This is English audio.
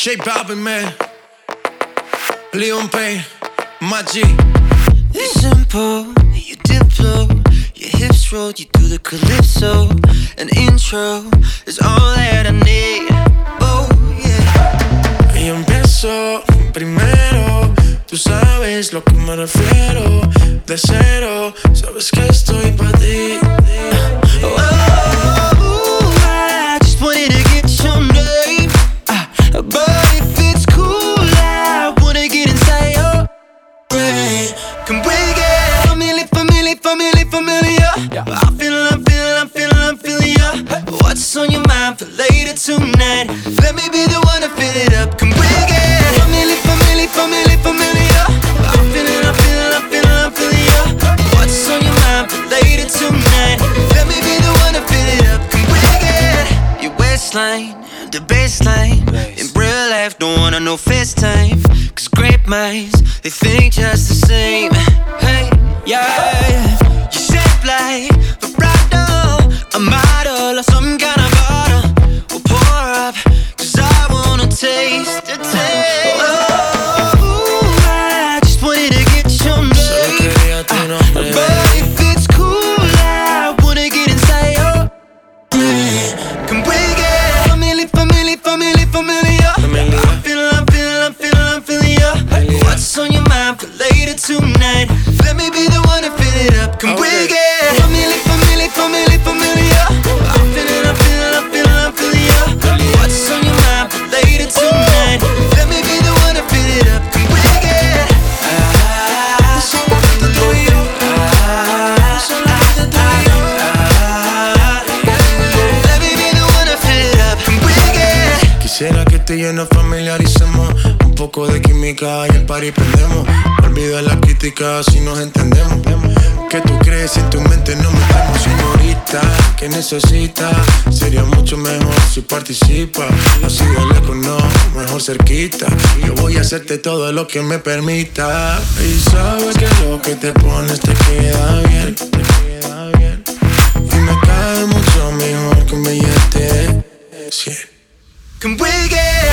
J Balvin, man. Leon Payne, my G. It's simple, you diplo, your hips roll, you do the calypso. An intro is all that I need. Oh yeah. Y empiezo primero, tú sabes lo que me refiero. De cero, sabes que estoy pa' ti. I just wanted to get your name, but if it's cool, I wanna get inside your brain. Can we get familiar? I'm feeling ya. What's on your mind for later tonight? Let me be the one to fill it up. Can we get familiar? I'm feeling ya. What's on your mind for later tonight? Let me be the one to fill it up. Can we get your waistline, the baseline? In real life, don't wanna know FaceTime, 'cause great minds, they think just the same. Hey, yeah. You shape like vibrato, a model or some kind of bottle. We'll pour up, 'cause I wanna taste the taste. I just wanted to get your name, but if it's cool, I wanna get inside your brain. Can we get familiar? I'm feeling ya. What's on your mind for later tonight? Let me be the one to fill it up. Can we get familiar? I'm feeling ya. What's on your mind for later tonight? Let me be the one to fill it up. Can we get solamente tú y yo? Solamente tú y yo. Let me be the one to fill it up. Can we get? Quisiera que tú y yo nos familiaricemos. Un poco de química y el party prendemos. Olvida la crítica si nos entendemos. ¿Qué tú crees si en tu mente nos metemos? Señorita, ¿qué necesitas? Sería mucho mejor si participas. Así de lejos no, mejor cerquita. Yo voy a hacerte todo lo que me permita. Y sabes que lo que te pones te queda bien. Y me cae mucho mejor que un billete 100. Can we get